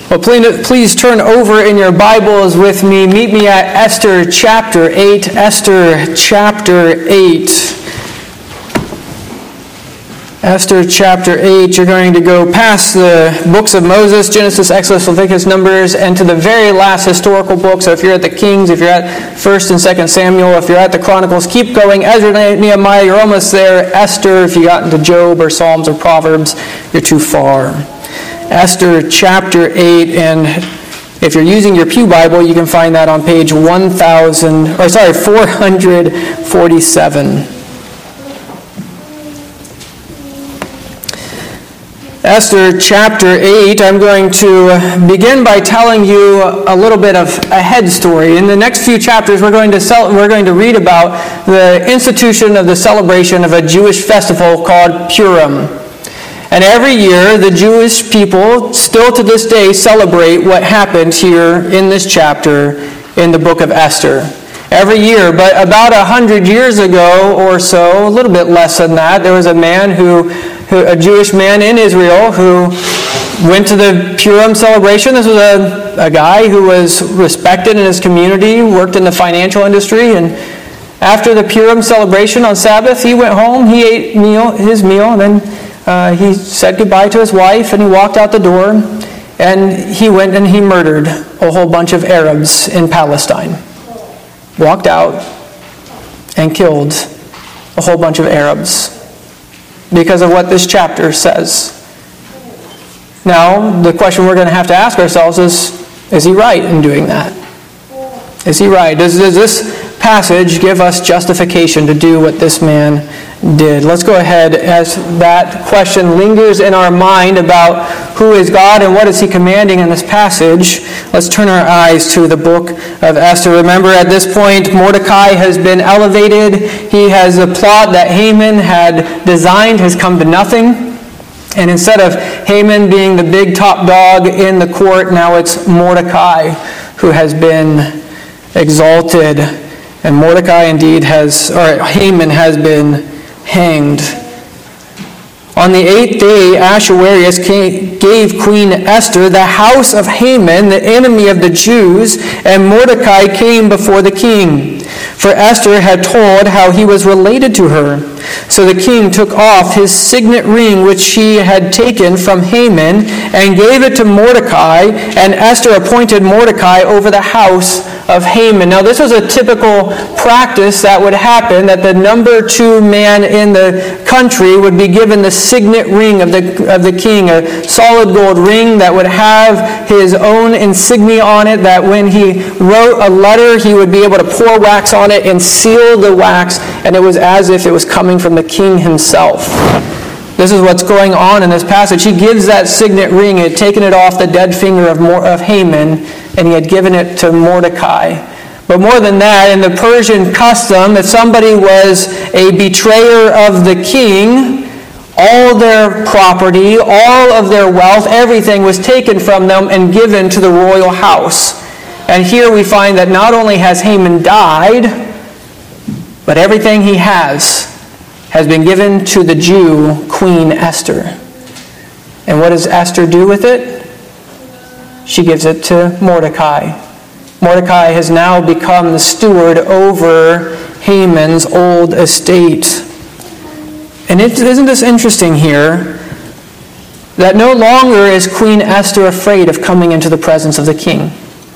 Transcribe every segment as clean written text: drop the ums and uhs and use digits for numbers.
Well, please turn over in your Bibles with me. Meet me at Esther chapter 8. Esther chapter 8. Esther chapter 8. You're going to go past the books of Moses, Genesis, Exodus, Leviticus, Numbers, and to the very last historical book. So if you're at the Kings, if you're at 1st and 2nd Samuel, if you're at the Chronicles, keep going. Ezra, Nehemiah, you're almost there. Esther, if you got into Job or Psalms or Proverbs, you're too far. Esther chapter 8, and if you're using your Pew Bible, you can find that on page 447. Esther chapter 8, I'm going to begin by telling you a little bit of a head story. In the next few chapters, we're going to read about the institution of the celebration of a Jewish festival called Purim. And every year, the Jewish people, still to this day, celebrate what happened here in this chapter in the book of Esther. Every year, but about 100 years ago or so, a little bit less than that, there was a man a Jewish man in Israel who went to the Purim celebration. This was a guy who was respected in his community, worked in the financial industry, and after the Purim celebration on Sabbath, he went home, he ate his meal, and then he said goodbye to his wife, and he walked out the door, and he went and he murdered a whole bunch of Arabs in Palestine. Walked out and killed a whole bunch of Arabs because of what this chapter says. Now, the question we're going to have to ask ourselves is he right in doing that? Is he right? Does this passage give us justification to do what this man did? Let's go ahead as that question lingers in our mind about who is God and what is he commanding in this passage. Let's turn our eyes to the book of Esther. Remember, at this point, Mordecai has been elevated. The plot that Haman had designed has come to nothing. And instead of Haman being the big top dog in the court, now it's Mordecai who has been exalted. And Haman has been hanged. On the 8th day, Ahasuerus gave Queen Esther the house of Haman, the enemy of the Jews, and Mordecai came before the king. For Esther had told how he was related to her. So the king took off his signet ring which she had taken from Haman and gave it to Mordecai, and Esther appointed Mordecai over the house of Haman. Now this was a typical practice that would happen, that the number 2 man in the country would be given the signet ring of the king, a solid gold ring that would have his own insignia on it, that when he wrote a letter he would be able to pour wax on it and seal the wax, and it was as if it was coming from the king himself. This is what's going on in this passage. He gives that signet ring. He had taken it off the dead finger of Haman, and he had given it to Mordecai. But more than that, in the Persian custom, if somebody was a betrayer of the king, all their property, all of their wealth, everything was taken from them and given to the royal house. And here we find that not only has Haman died, but everything he has been given to the Jew, Queen Esther. And what does Esther do with it? She gives it to Mordecai. Mordecai has now become the steward over Haman's old estate. And isn't this interesting here? That no longer is Queen Esther afraid of coming into the presence of the king.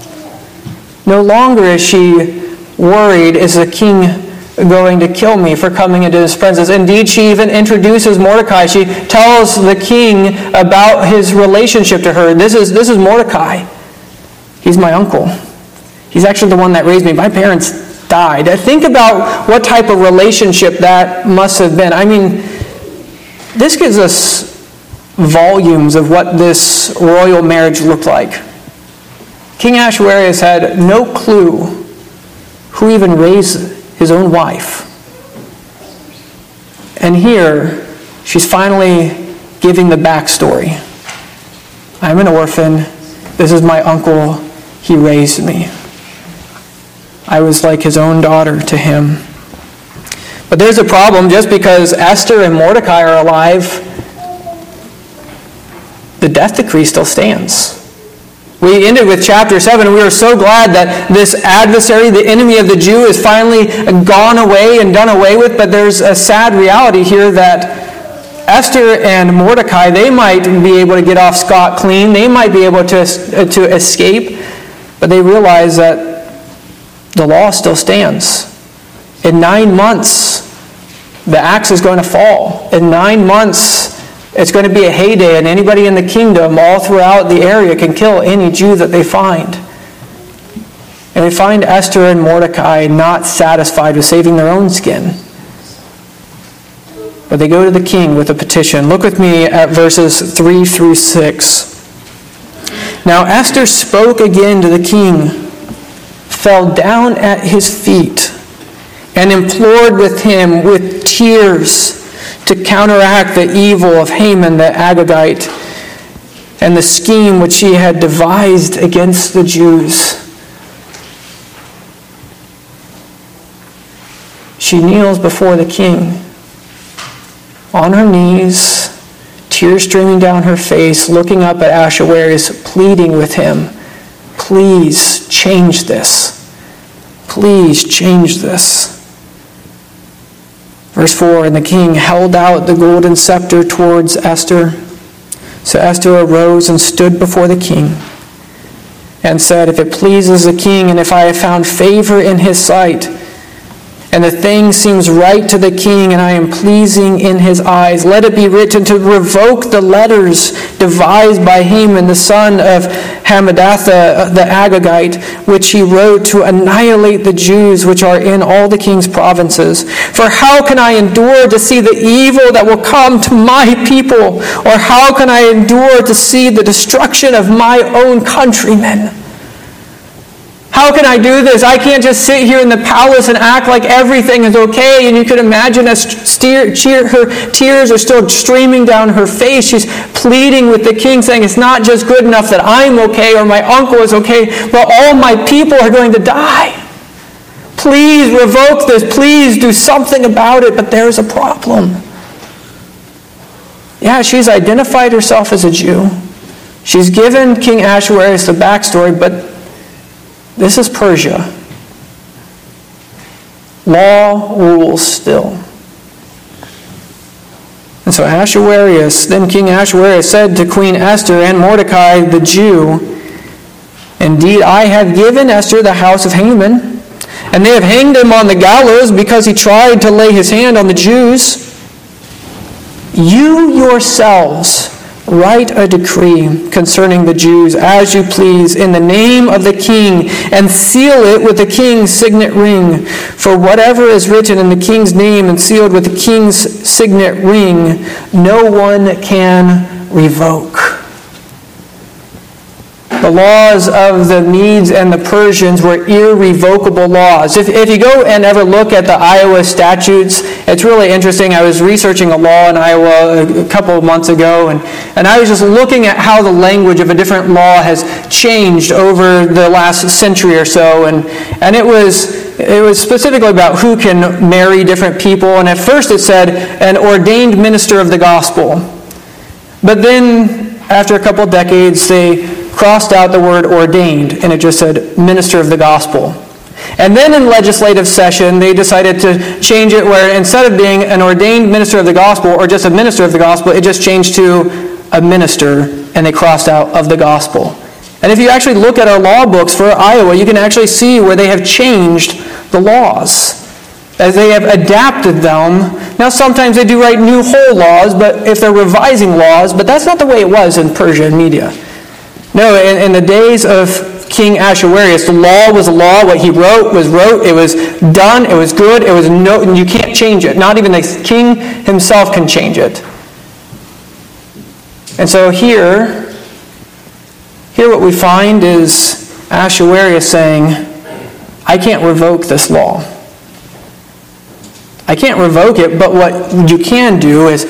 No longer is she worried, is the king going to kill me for coming into his presence? Indeed, she even introduces Mordecai. She tells the king about his relationship to her. This is Mordecai. He's my uncle. He's actually the one that raised me. My parents died. Think about what type of relationship that must have been. I mean, this gives us volumes of what this royal marriage looked like. King Ahasuerus had no clue who even raised his own wife. And here, she's finally giving the backstory. I'm an orphan. This is my uncle. He raised me. I was like his own daughter to him. But there's a problem. Just because Esther and Mordecai are alive, the death decree still stands. We ended with chapter 7, and we were so glad that this adversary, the enemy of the Jew, is finally gone away and done away with. But there's a sad reality here that Esther and Mordecai, they might be able to get off scot-clean. They might be able to escape. But they realize that the law still stands. In 9 months, the axe is going to fall. In 9 months, it's going to be a heyday, and anybody in the kingdom all throughout the area can kill any Jew that they find. And we find Esther and Mordecai not satisfied with saving their own skin. But they go to the king with a petition. Look with me at verses 3 through 6. Now Esther spoke again to the king, fell down at his feet, and implored with him with tears to counteract the evil of Haman the Agagite and the scheme which he had devised against the Jews. She kneels before the king, on her knees, tears streaming down her face, looking up at Ahasuerus, pleading with him, please change this. Please change this. Verse 4, and the king held out the golden scepter towards Esther. So Esther arose and stood before the king and said, if it pleases the king, and if I have found favor in his sight, and the thing seems right to the king, and I am pleasing in his eyes, let it be written to revoke the letters devised by Haman, the son of Hammedatha the Agagite, which he wrote to annihilate the Jews which are in all the king's provinces. For how can I endure to see the evil that will come to my people? Or how can I endure to see the destruction of my own countrymen? How can I do this? I can't just sit here in the palace and act like everything is okay. And you could imagine as her tears are still streaming down her face. She's pleading with the king, saying, it's not just good enough that I'm okay or my uncle is okay, but all my people are going to die. Please revoke this. Please do something about it. But there's a problem. Yeah, she's identified herself as a Jew. She's given King Ahasuerus the backstory, but this is Persia. Law rules still. And so then King Ahasuerus said to Queen Esther and Mordecai the Jew, indeed, I have given Esther the house of Haman, and they have hanged him on the gallows because he tried to lay his hand on the Jews. You yourselves write a decree concerning the Jews as you please in the name of the king, and seal it with the king's signet ring. For whatever is written in the king's name and sealed with the king's signet ring, no one can revoke. The laws of the Medes and the Persians were irrevocable laws. If you go and ever look at the Iowa statutes, it's really interesting. I was researching a law in Iowa a couple of months ago, and I was just looking at how the language of a different law has changed over the last century or so. And it was specifically about who can marry different people. And at first it said an ordained minister of the gospel. But then after a couple of decades, they crossed out the word ordained, and it just said minister of the gospel. And then in legislative session, they decided to change it where instead of being an ordained minister of the gospel or just a minister of the gospel, it just changed to a minister, and they crossed out of the gospel. And if you actually look at our law books for Iowa, you can actually see where they have changed the laws as they have adapted them. Now sometimes they do write new whole laws, but if they're revising laws, but that's not the way it was in Persia and Media. No, in the days of King Ahasuerus, the law was a law. What he wrote was wrote. It was done. It was good. It was no. You can't change it. Not even the king himself can change it. And so here what we find is Ahasuerus saying, I can't revoke this law. I can't revoke it, but what you can do is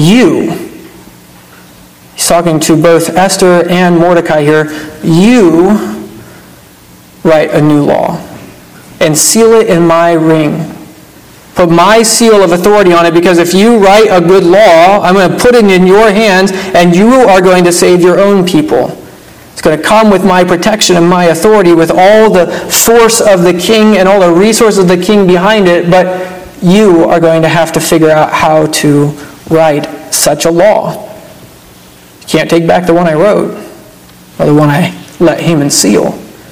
he's talking to both Esther and Mordecai here. You write a new law and seal it in my ring. Put my seal of authority on it, because if you write a good law, I'm going to put it in your hands, and you are going to save your own people. It's going to come with my protection and my authority, with all the force of the king and all the resources of the king behind it, but you are going to have to figure out how to write such a law. You can't take back the one I wrote, or the one I let Haman seal.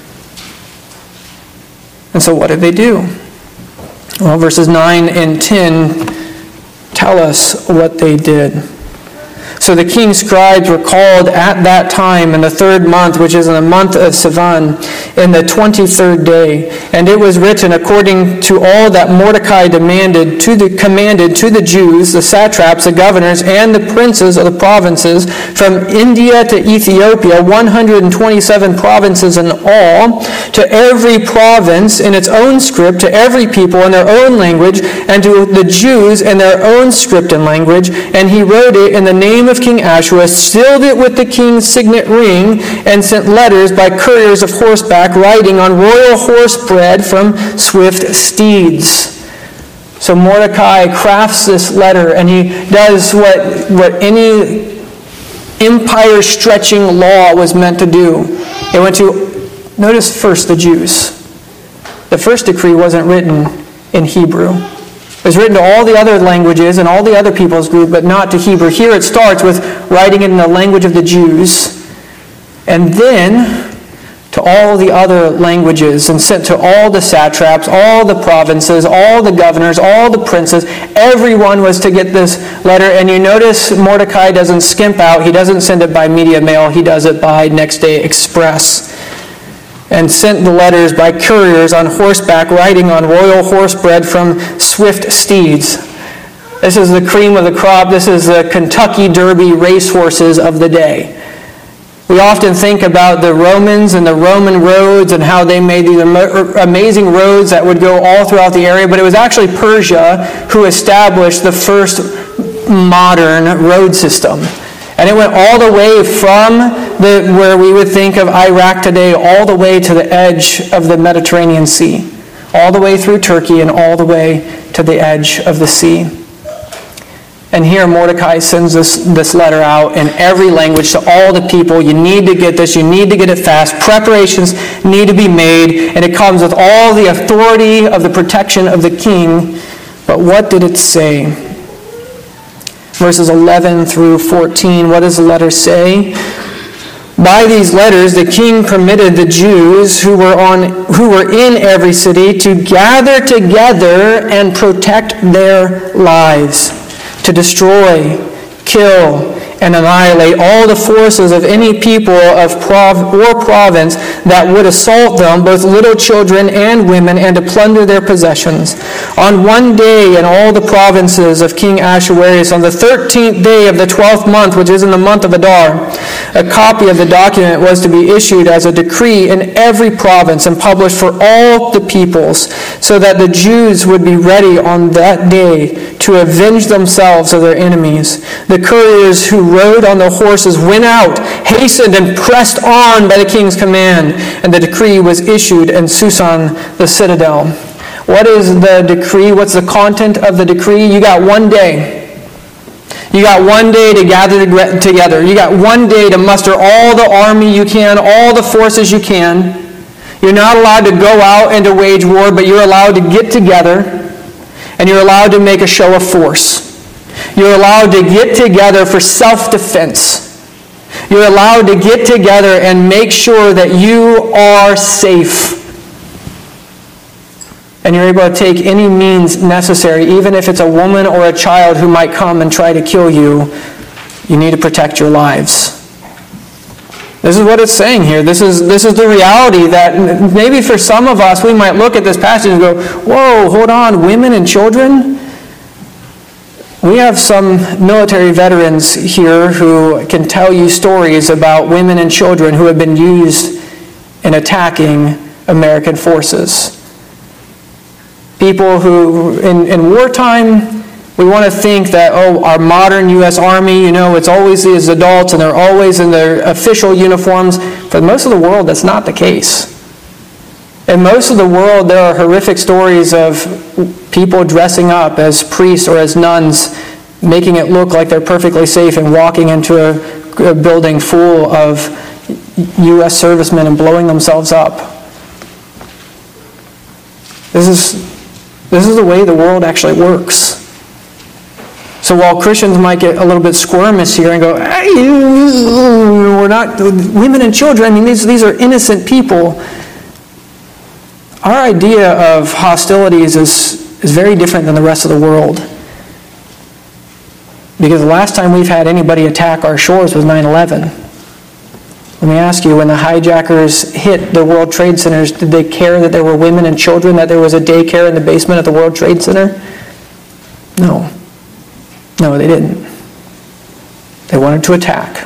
And so what did they do? Well, verses 9 and 10 tell us what they did. So the king's scribes were called at that time in the 3rd month, which is in the month of Sivan, in the 23rd day. And it was written according to all that Mordecai commanded to the Jews, the satraps, the governors, and the princes of the provinces, from India to Ethiopia, 127 provinces in all, to every province in its own script, to every people in their own language, and to the Jews in their own script and language. And he wrote it in the name of King Ahasuerus, sealed it with the king's signet ring, and sent letters by couriers of horseback, riding on royal horsebread from swift steeds. So Mordecai crafts this letter, and he does what any empire-stretching law was meant to do. It went to, notice first, the Jews. The first decree wasn't written in Hebrew. It was written to all the other languages and all the other people's group, but not to Hebrew. Here it starts with writing it in the language of the Jews, and then to all the other languages, and sent to all the satraps, all the provinces, all the governors, all the princes. Everyone was to get this letter. And you notice Mordecai doesn't skimp out. He doesn't send it by media mail. He does it by next day express. And sent the letters by couriers on horseback, riding on royal horsebread from swift steeds. This is the cream of the crop. This is the Kentucky Derby racehorses of the day. We often think about the Romans and the Roman roads and how they made these amazing roads that would go all throughout the area, but it was actually Persia who established the first modern road system. And it went all the way from where we would think of Iraq today, all the way to the edge of the Mediterranean Sea, all the way through Turkey and all the way to the edge of the sea. And here Mordecai sends this letter out in every language to all the people. You need to get this. You need to get it fast. Preparations need to be made. And it comes with all the authority of the protection of the king. But what did it say? Verses 11 through 14, what does the letter say? By these letters, the king permitted the Jews who were in every city to gather together and protect their lives, to destroy, kill, and annihilate all the forces of any people or province that would assault them, both little children and women, and to plunder their possessions. On one day in all the provinces of King Ahasuerus, on the 13th day of the 12th month, which is in the month of Adar, a copy of the document was to be issued as a decree in every province and published for all the peoples, so that the Jews would be ready on that day to avenge themselves of their enemies. The couriers who rode on the horses went out, hastened, and pressed on by the king's command, and the decree was issued in Susan the citadel. What is the decree? What's the content of the decree? You got one day. You got one day to gather together. You got one day to muster all the army you can, all the forces you can. You're not allowed to go out and to wage war, but you're allowed to get together, and you're allowed to make a show of force. You're allowed to get together for self-defense. You're allowed to get together and make sure that you are safe. And you're able to take any means necessary, even if it's a woman or a child who might come and try to kill you. You need to protect your lives. This is what it's saying here. This is the reality that maybe for some of us, we might look at this passage and go, whoa, hold on, women and children? We have some military veterans here who can tell you stories about women and children who have been used in attacking American forces. People who, in wartime, we want to think that, our modern U.S. Army, it's always these adults and they're always in their official uniforms. For most of the world, that's not the case. In most of the world, there are horrific stories of people dressing up as priests or as nuns, making it look like they're perfectly safe and walking into a building full of U.S. servicemen and blowing themselves up. This is the way the world actually works. So while Christians might get a little bit squirmish here and go, hey, we're not, women and children, I mean, these are innocent people. Our idea of hostilities is very different than the rest of the world. Because the last time we've had anybody attack our shores was 9/11. Let me ask you, when the hijackers hit the World Trade Centers, did they care that there were women and children, that there was a daycare in the basement of the World Trade Center? No. No, they didn't. They wanted to attack.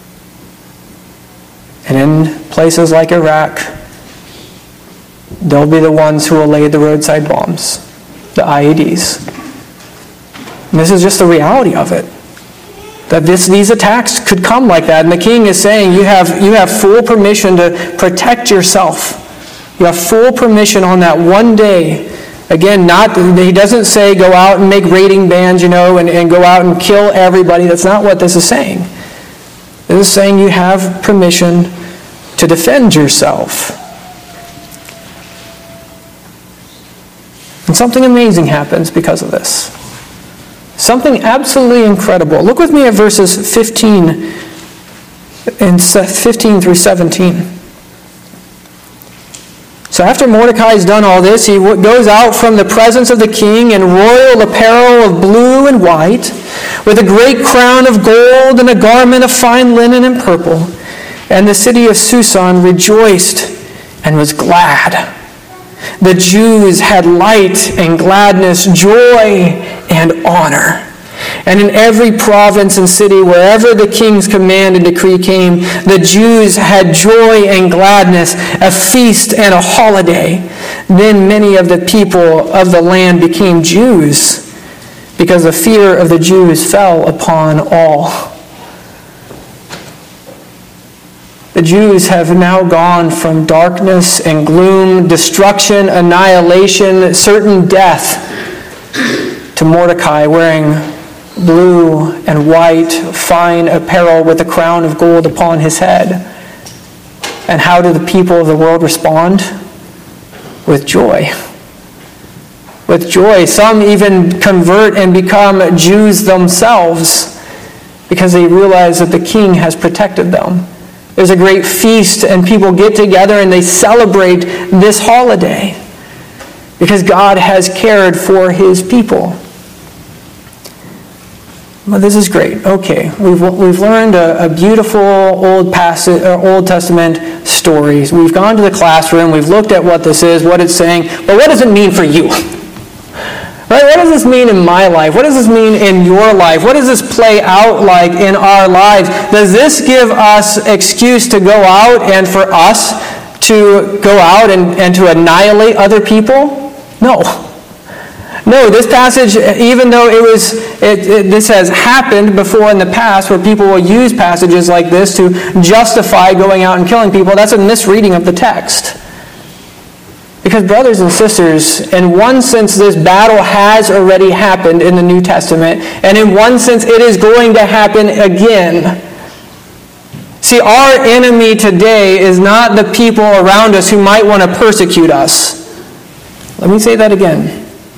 And in places like Iraq, they'll be the ones who will lay the roadside bombs, the IEDs. And this is just the reality of it. That these attacks could come like that. And the king is saying you have full permission to protect yourself. You have full permission on that one day. Again, he doesn't say go out and make raiding bands, and go out and kill everybody. That's not what this is saying. This is saying you have permission to defend yourself. And something amazing happens because of this. Something absolutely incredible. Look with me at verses 15 through 17. So after Mordecai's done all this, he goes out from the presence of the king in royal apparel of blue and white, with a great crown of gold and a garment of fine linen and purple. And the city of Susan rejoiced and was glad. The Jews had light and gladness, joy and honor. And in every province and city, wherever the king's command and decree came, the Jews had joy and gladness, a feast and a holiday. Then many of the people of the land became Jews, because the fear of the Jews fell upon all. The Jews have now gone from darkness and gloom, destruction, annihilation, certain death, to Mordecai wearing blue and white, fine apparel with a crown of gold upon his head. And how do the people of the world respond? With joy. With joy. Some even convert and become Jews themselves because they realize that the king has protected them. There's a great feast and people get together and they celebrate this holiday because God has cared for his people. Well, this is great. Okay, we've learned a beautiful Old Testament stories. We've gone to the classroom. We've looked at what this is, what it's saying. But what does it mean for you? Right? What does this mean in my life? What does this mean in your life? What does this play out like in our lives? Does this give us excuse to go out and for us to go out and to annihilate other people? No. No, this passage, even though this has happened before in the past where people will use passages like this to justify going out and killing people, that's a misreading of the text. Because brothers and sisters, in one sense this battle has already happened in the New Testament, and in one sense it is going to happen again. See, our enemy today is not the people around us who might want to persecute us. Let me say that again.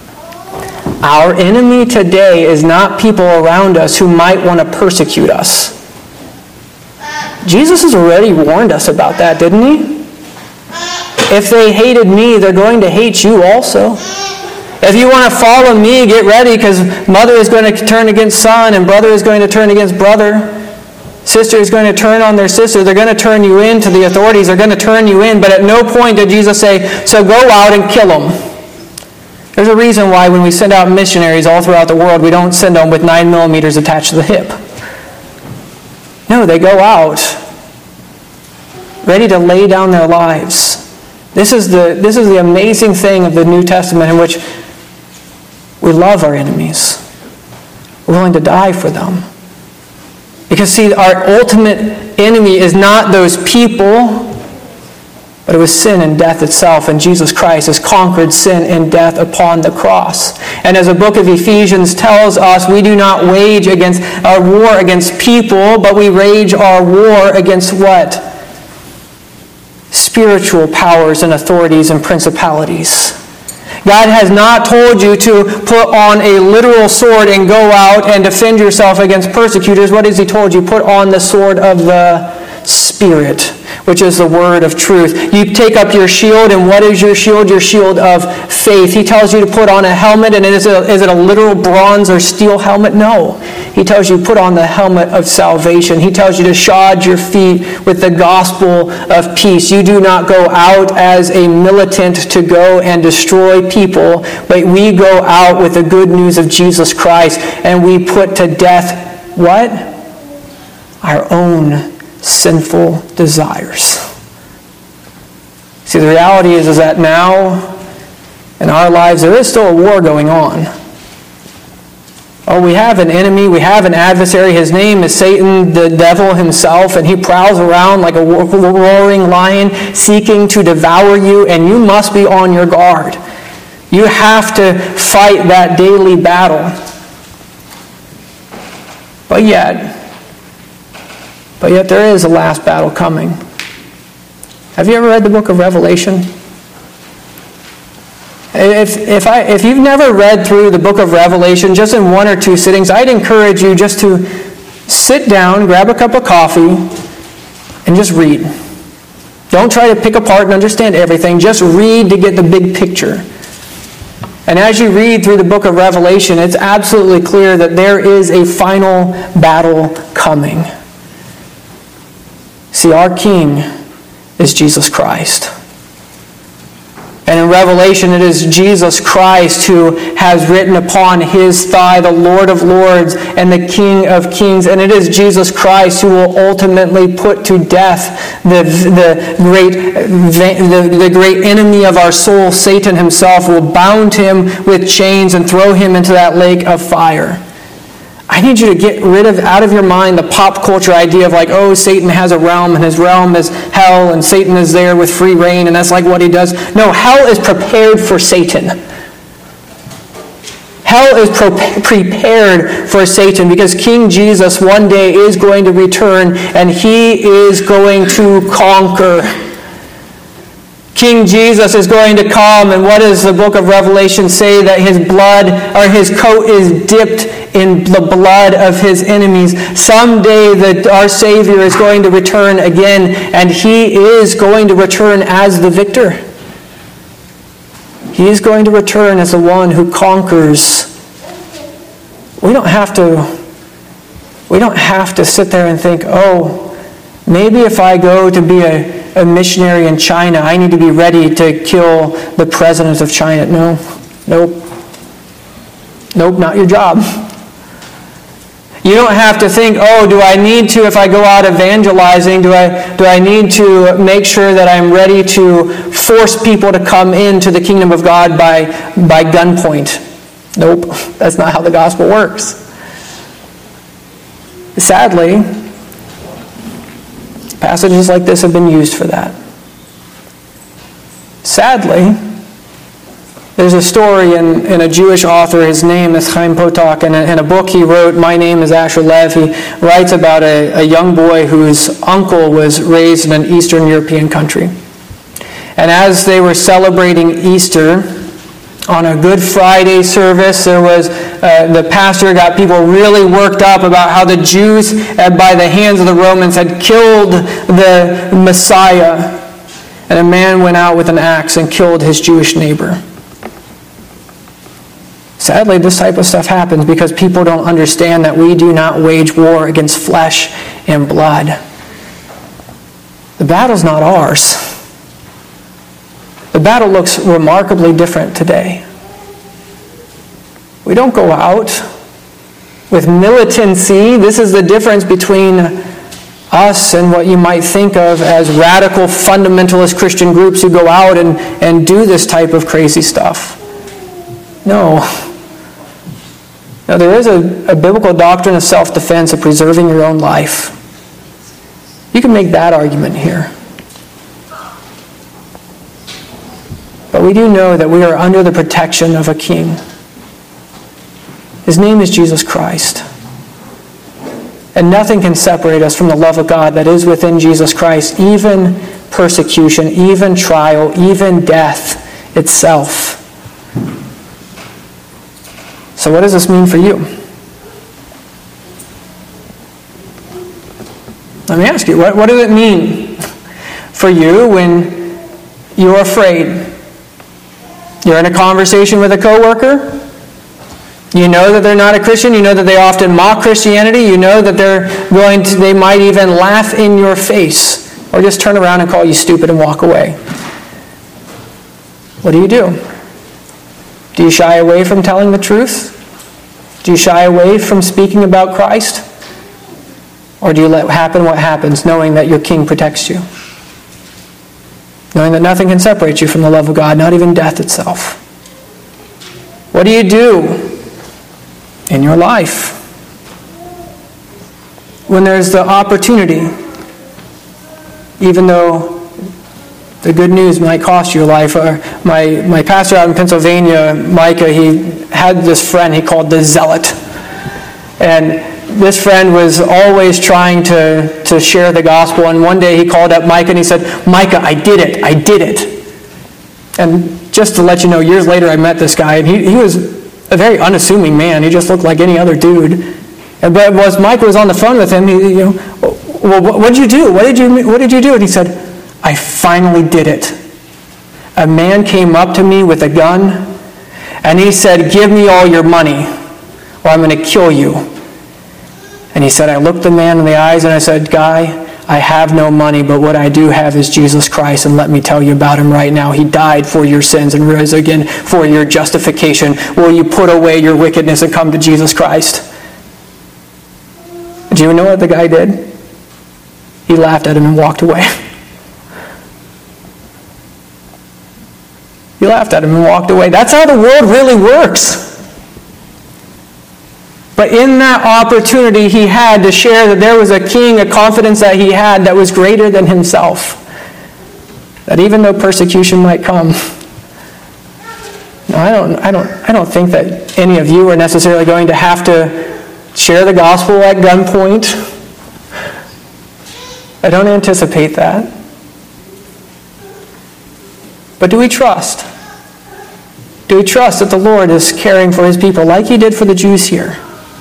Our enemy today is not people around us who might want to persecute us. Jesus has already warned us about that, didn't he? If they hated me, they're going to hate you also. If you want to follow me, get ready, because mother is going to turn against son, and brother is going to turn against brother. Sister is going to turn on their sister. They're going to turn you in to the authorities. They're going to turn you in. But at no point did Jesus say, so go out and kill them. There's a reason why when we send out missionaries all throughout the world, we don't send them with 9mm attached to the hip. No, they go out ready to lay down their lives. This is the amazing thing of the New Testament in which we love our enemies. We're willing to die for them. Because see, our ultimate enemy is not those people, but it was sin and death itself, and Jesus Christ has conquered sin and death upon the cross. And as the book of Ephesians tells us, we do not wage our war against people, but we wage our war against what? spiritual powers and authorities and principalities. God has not told you to put on a literal sword and go out and defend yourself against persecutors. What has He told you? Put on the sword of the Spirit, which is the word of truth. You take up your shield, and what is your shield? Your shield of faith. He tells you to put on a helmet, and is it a literal bronze or steel helmet? No. He tells you put on the helmet of salvation. He tells you to shod your feet with the gospel of peace. You do not go out as a militant to go and destroy people, but we go out with the good news of Jesus Christ, and we put to death what? Our own sinful desires. See, the reality is that now in our lives there is still a war going on. Oh, we have an enemy, we have an adversary. His name is Satan, the devil himself, and he prowls around like a roaring lion seeking to devour you, and you must be on your guard. You have to fight that daily battle. But yet there is a last battle coming. Have you ever read the book of Revelation? If you've never read through the book of Revelation just in one or two sittings, I'd encourage you just to sit down, grab a cup of coffee, and just read. Don't try to pick apart and understand everything. Just read to get the big picture. And as you read through the book of Revelation, it's absolutely clear that there is a final battle coming. See, our King is Jesus Christ. And in Revelation, it is Jesus Christ who has written upon His thigh the Lord of Lords and the King of Kings. And it is Jesus Christ who will ultimately put to death the great enemy of our soul, Satan himself, will bound him with chains and throw him into that lake of fire. I need you to get rid of, out of your mind, the pop culture idea of like, oh, Satan has a realm, and his realm is hell, and Satan is there with free reign, and that's like what he does. No, hell is prepared for Satan. Hell is prepared for Satan, because King Jesus one day is going to return, and He is going to conquer. King Jesus is going to come, and what does the book of Revelation say? That His blood, or His coat, is dipped in the blood of His enemies. Someday our Savior is going to return again, and He is going to return as the victor. He is going to return as the one who conquers. We don't have to sit there and think, oh, maybe if I go to be a missionary in China, I need to be ready to kill the president of China. Nope, not your job. You don't have to think, oh, do I need to, if I go out evangelizing, do I need to make sure that I'm ready to force people to come into the kingdom of God by gunpoint? Nope, that's not how the gospel works. Sadly, passages like this have been used for that. Sadly, there's a story in a Jewish author, his name is Chaim Potok, and in a book he wrote, My Name is Asher Lev, he writes about a young boy whose uncle was raised in an Eastern European country. And as they were celebrating Easter, on a Good Friday service, there was the pastor got people really worked up about how the Jews, by the hands of the Romans, had killed the Messiah. And a man went out with an axe and killed his Jewish neighbor. Sadly, this type of stuff happens because people don't understand that we do not wage war against flesh and blood. The battle's not ours. The battle looks remarkably different today. We don't go out with militancy. This is the difference between us and what you might think of as radical fundamentalist Christian groups who go out and do this type of crazy stuff. No. Now, there is a biblical doctrine of self-defense, of preserving your own life. You can make that argument here. But we do know that we are under the protection of a King. His name is Jesus Christ. And nothing can separate us from the love of God that is within Jesus Christ, even persecution, even trial, even death itself. So what does this mean for you? Let me ask you, what does it mean for you when you're afraid? You're in a conversation with a coworker. You know that they're not a Christian. You know that they often mock Christianity. You know that they might even laugh in your face or just turn around and call you stupid and walk away. What do? Do you shy away from telling the truth? Do you shy away from speaking about Christ? Or do you let happen what happens, knowing that your King protects you? Knowing that nothing can separate you from the love of God, not even death itself. What do you do in your life when there's the opportunity, even though the good news might cost you your life? My pastor out in Pennsylvania, Micah, he had this friend he called the Zealot. And this friend was always trying to share the gospel. And one day he called up Micah and he said, "Micah, I did it. And just to let you know, years later I met this guy, and he was a very unassuming man. He just looked like any other dude. But as Micah was on the phone with him, well, what did you do? What did you do? And he said, "I finally did it. A man came up to me with a gun, and he said, 'Give me all your money, or I'm going to kill you.' And he said, I looked the man in the eyes and I said, 'Guy, I have no money, but what I do have is Jesus Christ, and let me tell you about him right now. He died for your sins and rose again for your justification. Will you put away your wickedness and come to Jesus Christ?'" Do you know what the guy did? He laughed at him and walked away. He laughed at him and walked away. That's how the world really works. But in that opportunity he had to share that there was a king, a confidence that he had that was greater than himself. That even though persecution might come. No, I don't think that any of you are necessarily going to have to share the gospel at gunpoint. I don't anticipate that. But do we trust? Do we trust that the Lord is caring for his people like he did for the Jews here?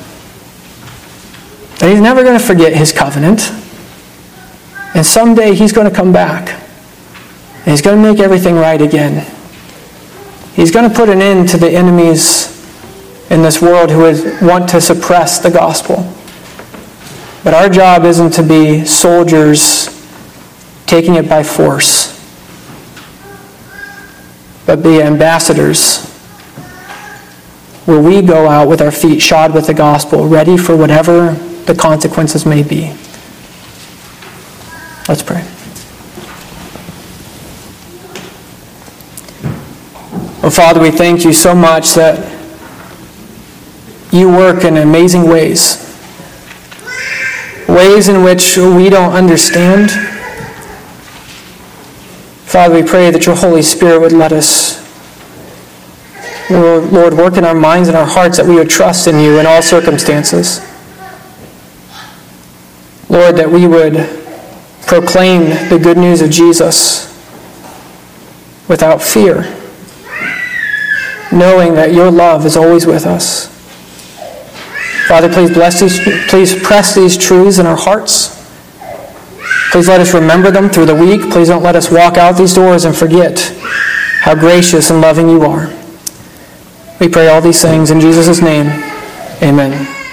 That he's never going to forget his covenant. And someday he's going to come back. And he's going to make everything right again. He's going to put an end to the enemies in this world who would want to suppress the gospel. But our job isn't to be soldiers taking it by force, but be ambassadors where we go out with our feet shod with the gospel, ready for whatever the consequences may be. Let's pray. Oh, Father, we thank you so much that you work in amazing ways. Ways in which we don't understand. Father, we pray that your Holy Spirit would let us, Lord, work in our minds and our hearts, that we would trust in you in all circumstances. Lord, that we would proclaim the good news of Jesus without fear, knowing that your love is always with us. Father, please press these truths in our hearts. Please let us remember them through the week. Please don't let us walk out these doors and forget how gracious and loving you are. We pray all these things in Jesus' name. Amen.